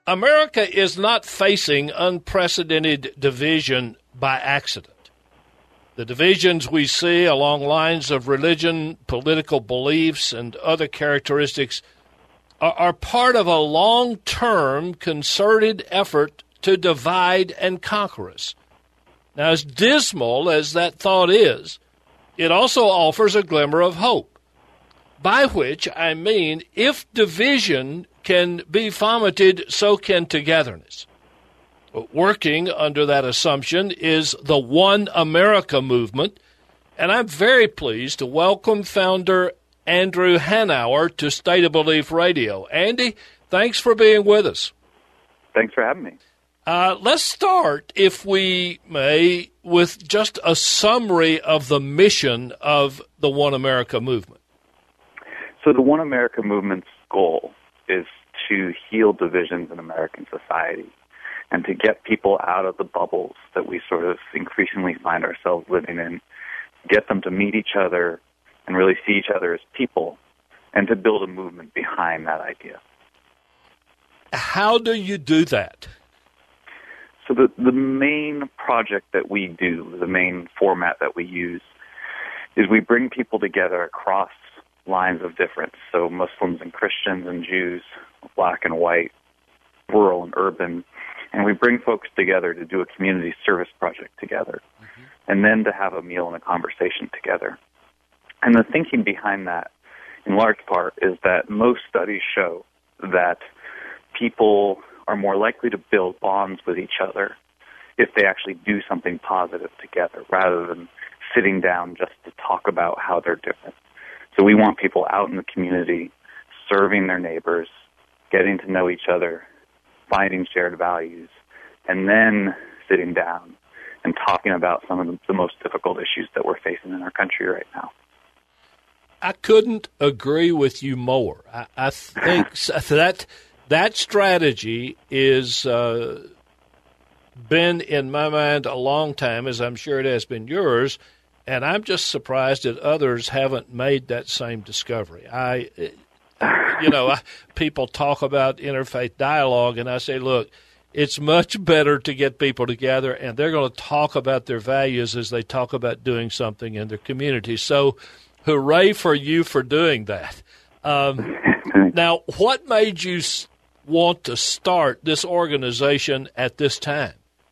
America is not facing unprecedented division by accident. The divisions we see along lines of religion, political beliefs, and other characteristics are part of a long-term concerted effort to divide and conquer us. Now, as dismal as that thought is, it also offers a glimmer of hope, by which I mean if division can be fomented, so can togetherness. Working under that assumption is the One America movement, and I'm very pleased to welcome founder Andrew Hanauer to State of Belief Radio. Andy, thanks for being with us. Thanks for having me. Let's start, if we may, with just a summary of the mission of the One America movement. So the One America movement's goal is to heal divisions in American society and to get people out of the bubbles that we sort of increasingly find ourselves living in, get them to meet each other and really see each other as people, and to build a movement behind that idea. How do you do that? So the main project that we do, the main format that we use, is we bring people together across lines of difference. So Muslims and Christians and Jews, black and white, rural and urban, and we bring folks together to do a community service project together, and then to have a meal and a conversation together. And the thinking behind that, in large part, is that most studies show that people are more likely to build bonds with each other if they actually do something positive together, rather than sitting down just to talk about how they're different. So we want people out in the community, serving their neighbors, getting to know each other, finding shared values, and then sitting down and talking about some of the most difficult issues that we're facing in our country right now. I couldn't agree with you more. I think that strategy is been in my mind a long time, as I'm sure it has been yours, and I'm just surprised that others haven't made that same discovery. People talk about interfaith dialogue, and I say, look, it's much better to get people together, and they're going to talk about their values as they talk about doing something in their community. So hooray for you for doing that. Now, what made you want to start this organization at this time?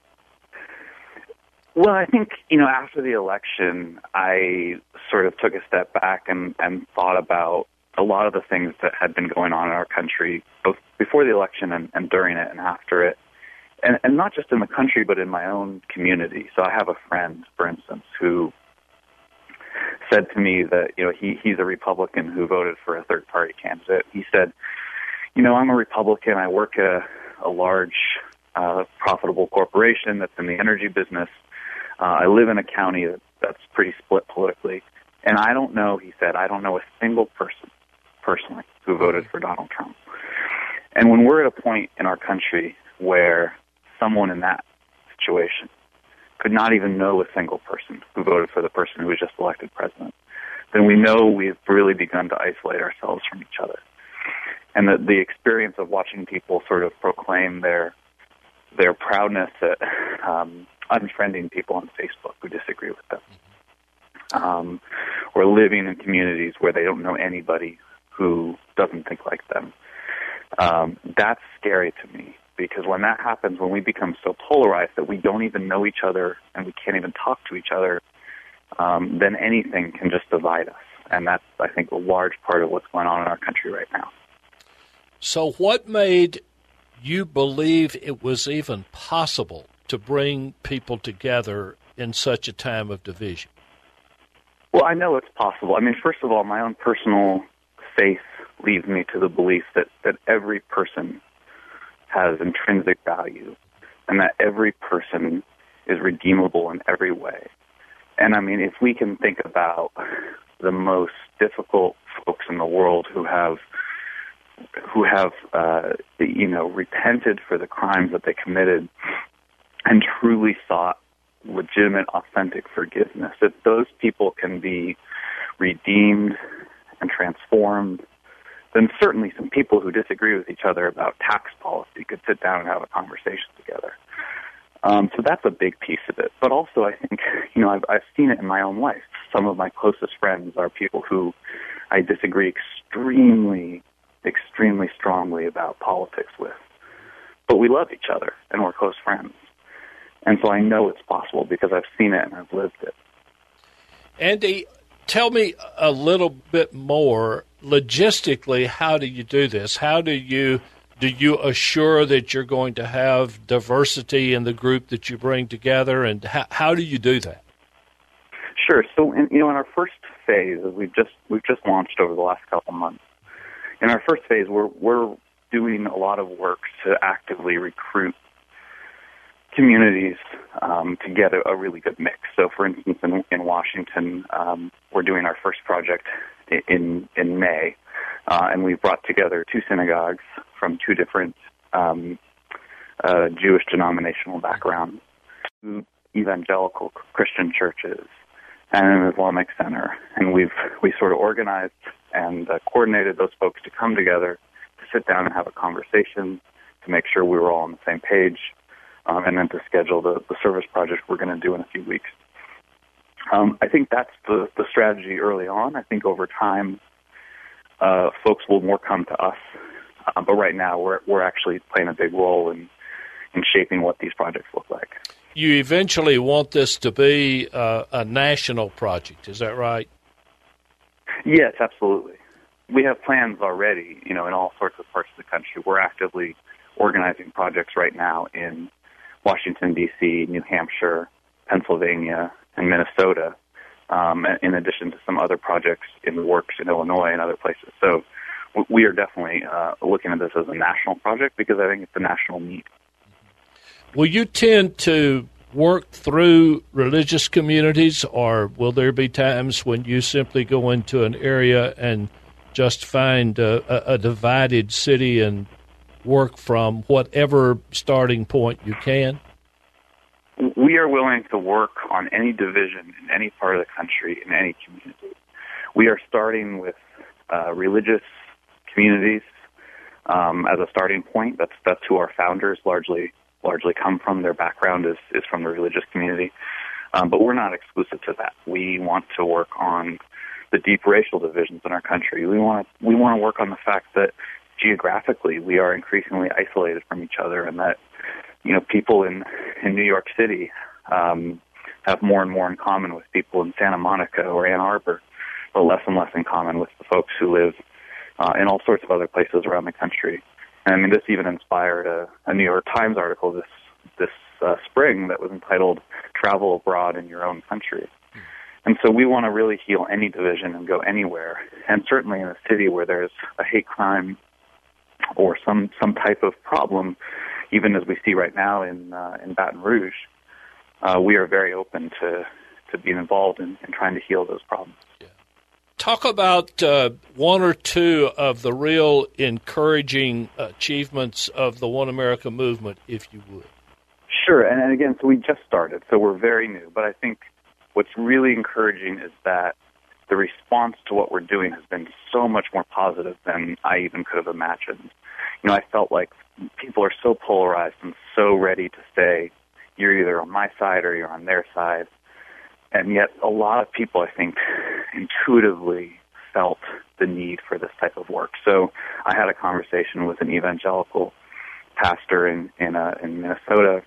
Well, I think, after the election, I sort of took a step back and thought about a lot of the things that had been going on in our country, both before the election and during it and after it. And not just in the country, but in my own community. So I have a friend, for instance, who said to me that, he's a Republican who voted for a third-party candidate. He said, I'm a Republican. I work at a large, profitable corporation that's in the energy business. I live in a county that's pretty split politically. And I don't know, he said, I don't know a single person personally who voted for Donald Trump. And when we're at a point in our country where someone in that situation could not even know a single person who voted for the person who was just elected president, then we know we've really begun to isolate ourselves from each other. And the experience of watching people sort of proclaim their proudness at unfriending people on Facebook who disagree with them, or living in communities where they don't know anybody who doesn't think like them, that's scary to me. Because when that happens, when we become so polarized that we don't even know each other and we can't even talk to each other, then anything can just divide us. And that's, I think, a large part of what's going on in our country right now. So what made you believe it was even possible to bring people together in such a time of division? Well, I know it's possible. I mean, first of all, my own personal faith leads me to the belief that every person has intrinsic value and that every person is redeemable in every way. And I mean, if we can think about the most difficult folks in the world who have repented for the crimes that they committed and truly sought legitimate, authentic forgiveness, if those people can be redeemed and transformed then certainly some people who disagree with each other about tax policy could sit down and have a conversation together. So that's a big piece of it. But also, I think, I've seen it in my own life. Some of my closest friends are people who I disagree extremely, extremely strongly about politics with. But we love each other, and we're close friends. And so I know it's possible because I've seen it and I've lived it. Andy, tell me a little bit more logistically. How do you do this? How do you assure that you're going to have diversity in the group that you bring together, and how do you do that? Sure. So, in our first phase, we've just launched over the last couple months. In our first phase, we're doing a lot of work to actively recruit communities to get a really good mix. So, for instance, in Washington, we're doing our first project in May, and we've brought together 2 synagogues from 2 different Jewish denominational backgrounds, 2 evangelical Christian churches, and an Islamic center. And we sort of organized and coordinated those folks to come together to sit down and have a conversation to make sure we were all on the same page, and then to schedule the service project we're going to do in a few weeks. I think that's the strategy early on. I think over time, folks will more come to us. But right now, we're actually playing a big role in shaping what these projects look like. You eventually want this to be a national project, is that right? Yes, absolutely. We have plans already, in all sorts of parts of the country. We're actively organizing projects right now in Washington, D.C., New Hampshire, Pennsylvania, and Minnesota, in addition to some other projects in the works in Illinois and other places. So we are definitely looking at this as a national project because I think it's a national need. Will you tend to work through religious communities, or will there be times when you simply go into an area and just find a divided city and work from whatever starting point you can? We are willing to work on any division in any part of the country, in any community. We are starting with religious communities as a starting point. That's who our founders largely come from. Their background is from the religious community. But we're not exclusive to that. We want to work on the deep racial divisions in our country. We want to work on the fact that geographically we are increasingly isolated from each other, and that people in New York City have more and more in common with people in Santa Monica or Ann Arbor, but less and less in common with the folks who live in all sorts of other places around the country. And I mean, this even inspired a New York Times article this spring that was entitled "Travel Abroad in Your Own Country." And so we want to really heal any division and go anywhere. And certainly in a city where there's a hate crime or some type of problem, even as we see right now in Baton Rouge, we are very open to being involved in trying to heal those problems. Yeah. Talk about 1 or 2 of the real encouraging achievements of the One America movement, if you would. Sure, and again, so we just started, so we're very new. But I think what's really encouraging is that the response to what we're doing has been so much more positive than I even could have imagined. I felt like people are so polarized and so ready to say, you're either on my side or you're on their side. And yet a lot of people, I think, intuitively felt the need for this type of work. So I had a conversation with an evangelical pastor in Minnesota.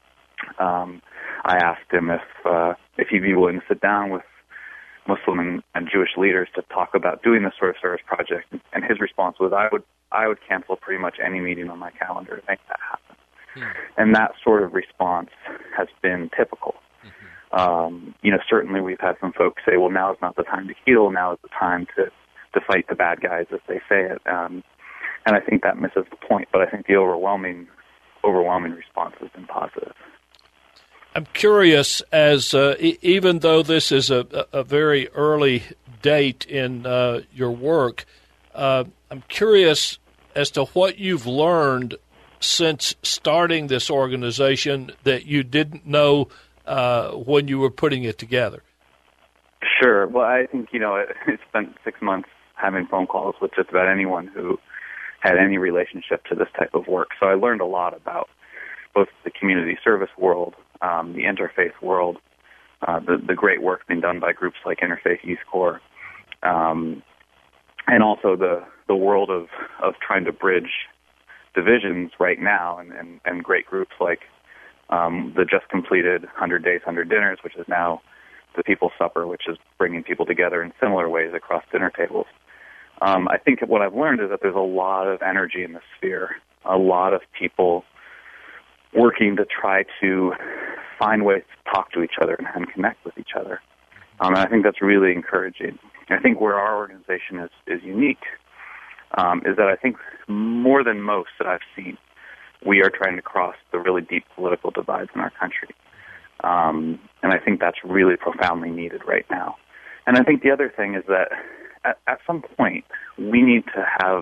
I asked him if he'd be willing to sit down with Muslim and Jewish leaders to talk about doing this sort of service project. And his response was, I would cancel pretty much any meeting on my calendar to make that happen. And that sort of response has been typical. Certainly we've had some folks say, well, now is not the time to heal. Now is the time to fight the bad guys, as they say it. And I think that misses the point. But I think the overwhelming response has been positive. I'm curious, as even though this is a very early date in your work, I'm curious as to what you've learned since starting this organization that you didn't know when you were putting it together. Sure. Well, I think, it's spent 6 months having phone calls with just about anyone who had any relationship to this type of work. So I learned a lot about both the community service world, the interfaith world, the great work being done by groups like Interfaith Youth Corps, and also the world of trying to bridge divisions right now, and great groups like the just completed 100 Days, 100 Dinners, which is now the People's Supper, which is bringing people together in similar ways across dinner tables. I think what I've learned is that there's a lot of energy in the sphere, a lot of people working to try to find ways to talk to each other and connect with each other. And I think that's really encouraging. I think where our organization is unique is that I think more than most that I've seen, we are trying to cross the really deep political divides in our country. And I think that's really profoundly needed right now. And I think the other thing is that at some point we need to have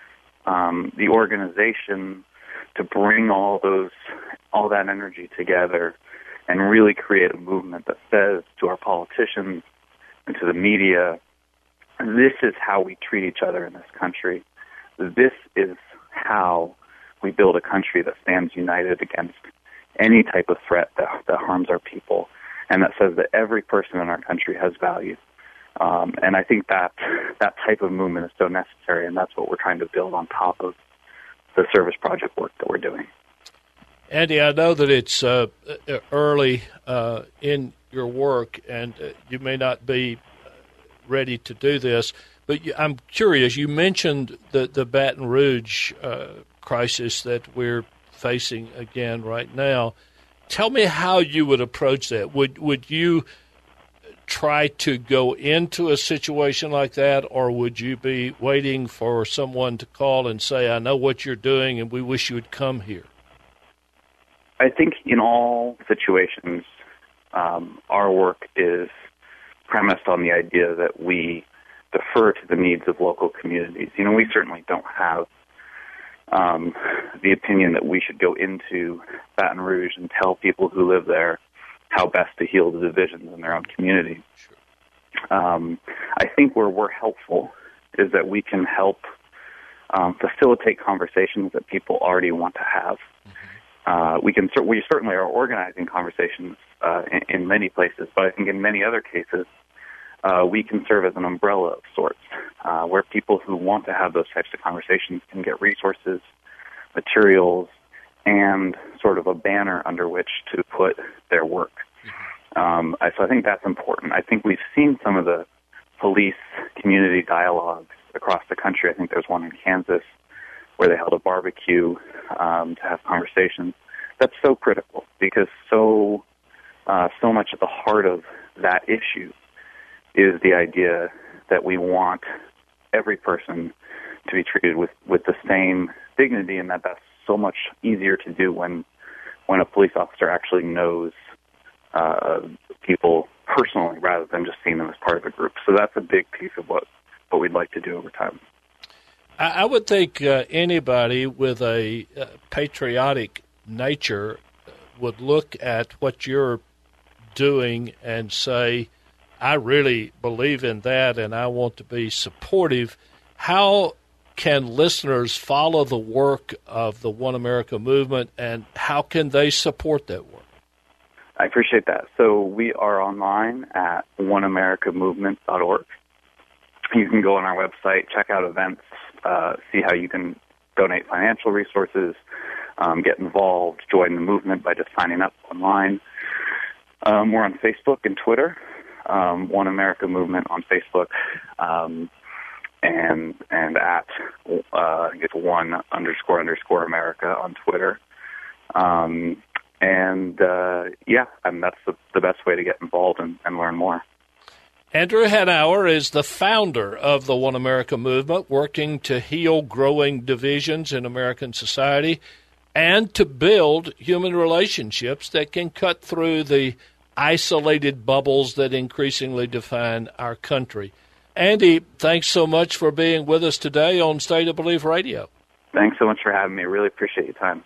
the organization to bring all that energy together and really create a movement that says to our politicians and to the media, this is how we treat each other in this country. This is how we build a country that stands united against any type of threat that harms our people, and that says that every person in our country has value. And I think that type of movement is so necessary, and that's what we're trying to build on top of the service project work that we're doing. Andy, I know that it's early in your work, and you may not be ready to do this, but I'm curious. You mentioned the Baton Rouge crisis that we're facing again right now. Tell me how you would approach that. Would you try to go into a situation like that, or would you be waiting for someone to call and say, I know what you're doing and we wish you would come here? I think in all situations, our work is premised on the idea that we defer to the needs of local communities. You know, we certainly don't have the opinion that we should go into Baton Rouge and tell people who live there how best to heal the divisions in their own community. Sure. I think where we're helpful is that we can help facilitate conversations that people already want to have. Mm-hmm. We certainly are organizing conversations in many places, but I think in many other cases, we can serve as an umbrella of sorts, where people who want to have those types of conversations can get resources, materials, and sort of a banner under which to put their work. So I think that's important. I think we've seen some of the police community dialogues across the country. I think there's one in Kansas where they held a barbecue to have conversations. That's so critical because so much at the heart of that issue is the idea that we want every person to be treated with the same dignity, and that's so much easier to do when a police officer actually knows people personally rather than just seeing them as part of a group. So that's a big piece of what we'd like to do over time. I would think anybody with a patriotic nature would look at what you're doing and say, I really believe in that and I want to be supportive. How can listeners follow the work of the One America movement, and how can they support that work? I appreciate that. So we are online at oneamericamovement.org. You can go on our website, check out events, see how you can donate financial resources, get involved, join the movement by just signing up online. We're on Facebook and Twitter, One America Movement on Facebook, and at I think it's one__America on Twitter. And that's the best way to get involved and learn more. Andrew Hanauer is the founder of the One America Movement, working to heal growing divisions in American society and to build human relationships that can cut through the isolated bubbles that increasingly define our country. Andy, thanks so much for being with us today on State of Belief Radio. Thanks so much for having me. Really appreciate your time.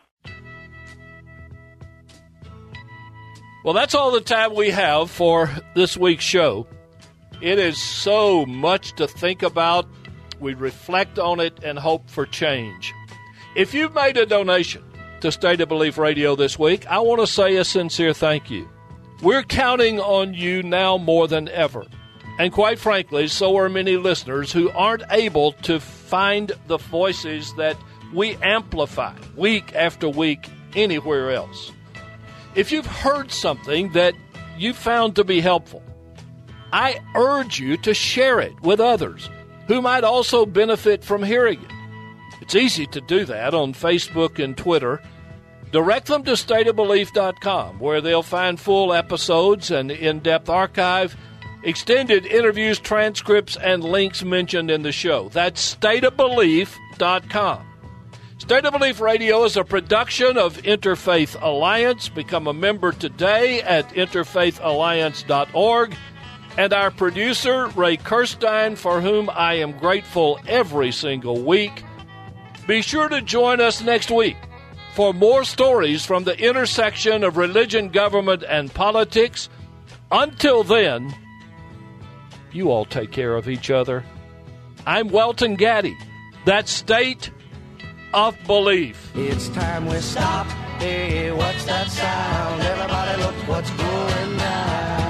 Well, that's all the time we have for this week's show. It is so much to think about we reflect on it, and hope for change. If you've made a donation to State of Belief Radio this week, I want to say a sincere thank you. We're counting on you now more than ever. And quite frankly, so are many listeners who aren't able to find the voices that we amplify week after week anywhere else. If you've heard something that you found to be helpful, I urge you to share it with others who might also benefit from hearing it. It's easy to do that on Facebook and Twitter. Direct them to stateofbelief.com, where they'll find full episodes and in-depth archive, extended interviews, transcripts, and links mentioned in the show. That's stateofbelief.com. State of Belief Radio is a production of Interfaith Alliance. Become a member today at interfaithalliance.org. And our producer, Ray Kirstein, for whom I am grateful every single week. Be sure to join us next week for more stories from the intersection of religion, government, and politics. Until then, you all take care of each other. I'm Welton Gaddy. That's State of Belief. It's time we stop. Hey, what's that sound? Everybody look what's going down.